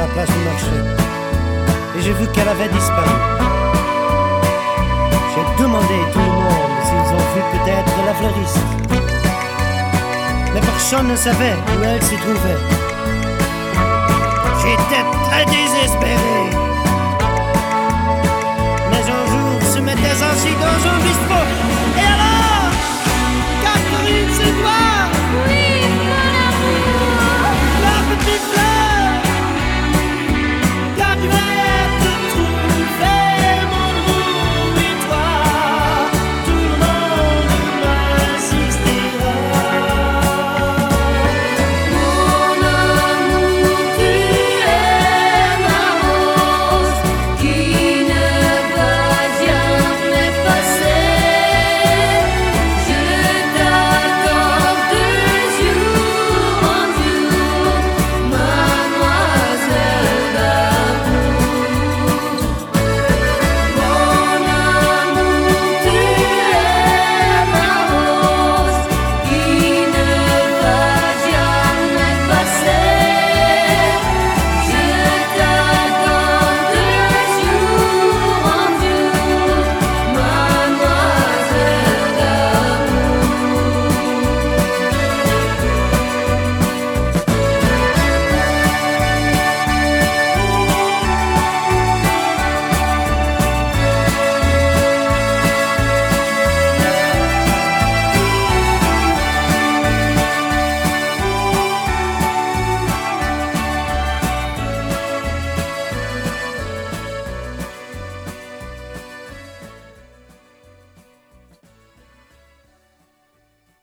la place du marché et j'ai vu qu'elle avait disparu. J'ai demandé à tout le monde s'ils ont vu peut-être la fleuriste, mais personne ne savait où elle se trouvait. J'étais très désespéré, mais un jour se mettait ainsi dans un bistrot.